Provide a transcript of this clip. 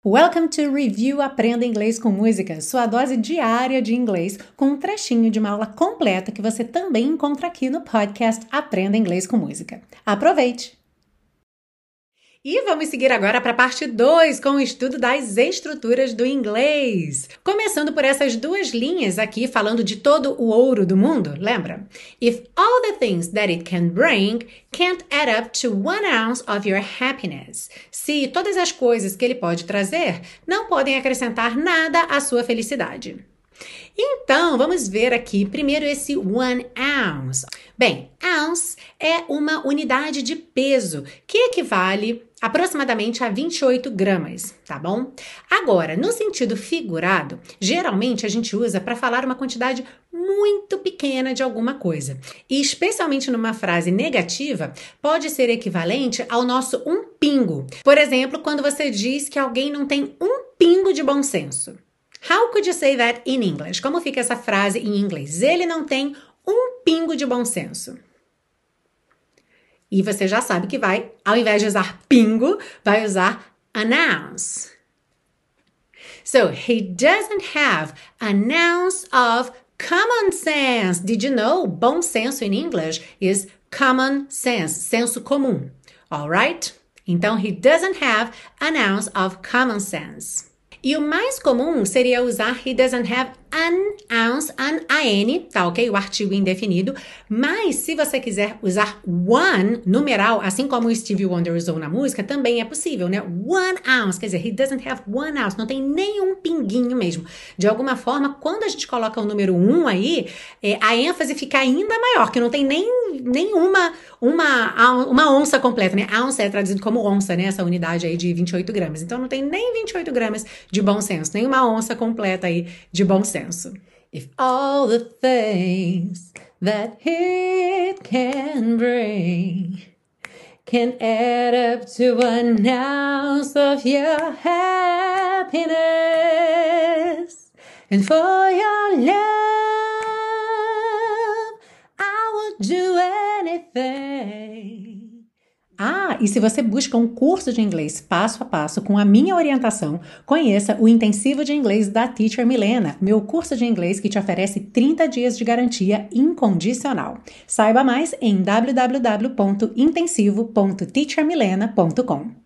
Welcome to Review Aprenda Inglês com Música, sua dose diária de inglês, com um trechinho de uma aula completa que você também encontra aqui no podcast Aprenda Inglês com Música. Aproveite! E vamos seguir agora para a parte 2 com o estudo das estruturas do inglês. Começando por essas duas linhas aqui, falando de todo o ouro do mundo, lembra? If all the things that it can bring can't add up to 1 ounce of your happiness. Se todas as coisas que ele pode trazer não podem acrescentar nada à sua felicidade. Então, vamos ver aqui primeiro esse 1 ounce. Bem, ounce é uma unidade de peso que equivale aproximadamente a 28 gramas, tá bom? Agora, no sentido figurado, geralmente a gente usa para falar uma quantidade muito pequena de alguma coisa. E especialmente numa frase negativa, pode ser equivalente ao nosso um pingo. Por exemplo, quando você diz que alguém não tem um pingo de bom senso. How could you say that in English? Como fica essa frase em inglês? Ele não tem um pingo de bom senso. E você já sabe que vai, ao invés de usar pingo, vai usar an ounce. So, he doesn't have an ounce of common sense. Did you know? Bom senso in English is common sense, senso comum. Alright? Então, he doesn't have an ounce of common sense. E o mais comum seria usar he doesn't have an ounce, an tá ok? O artigo indefinido. Mas se você quiser usar one, numeral, assim como o Stevie Wonder usou na música, também é possível, né? 1 ounce, quer dizer, he doesn't have 1 ounce, não tem nenhum pinguinho mesmo. De alguma forma, quando a gente coloca o número 1 aí, a ênfase fica ainda maior, que não tem nenhuma uma onça completa, né? Ounce é traduzido como onça, né? Essa unidade aí de 28 gramas. Então, não tem nem 28 gramas de bom senso, nem uma onça completa aí de bom senso. If all the things that it can bring can add up to 1 ounce of your happiness and for your love I will do anything. E se você busca um curso de inglês passo a passo com a minha orientação, conheça o Intensivo de Inglês da Teacher Milena, meu curso de inglês que te oferece 30 dias de garantia incondicional. Saiba mais em www.intensivo.teachermilena.com.